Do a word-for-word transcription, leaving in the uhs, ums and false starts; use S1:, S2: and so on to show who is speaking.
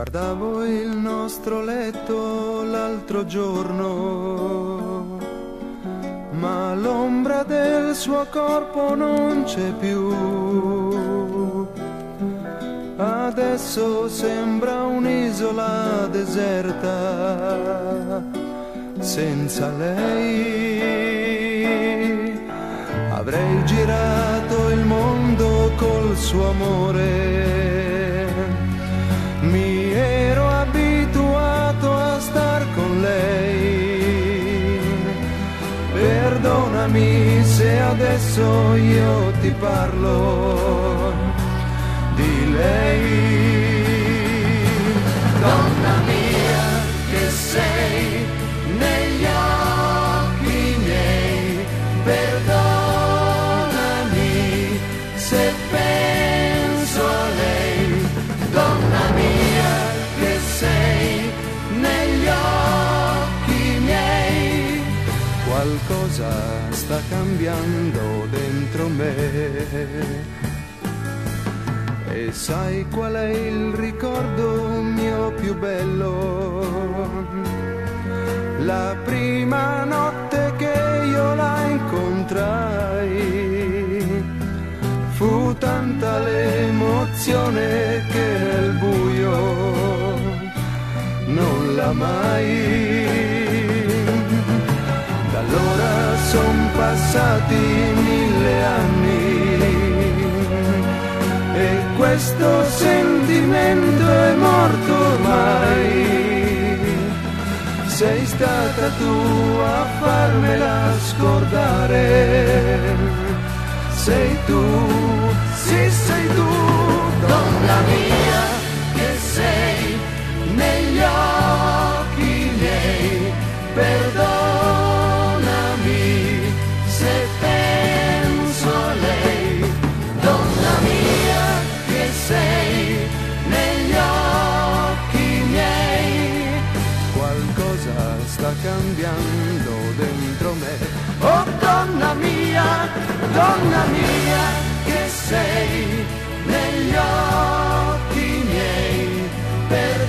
S1: Guardavo il nostro letto l'altro giorno, ma l'ombra del suo corpo non c'è più. Adesso sembra un'isola deserta, senza lei. Avrei girato il mondo col suo amore, mi ero abituato a star con lei. Perdonami se adesso io ti parlo di lei. Donna mia che sei negli occhi miei, perdonami se penso a lei. Donna mia che sei negli occhi miei, qualcosa sta cambiando dentro me. E sai qual è il ricordo mio più bello? La prima notte che io la incontrai, fu tanta l'emozione che nel buio non la mai. Da allora son passati mille anni e questo sentimento è morto ormai. Sei stata tu a farmela scordare, sei tu, sì sei tu, donna mia che sei negli occhi miei, perdonami se penso a lei. Donna mia che sei negli occhi miei, qualcosa sta cambiando dentro me. Oh donna mia, donna mia che sei negli occhi miei, per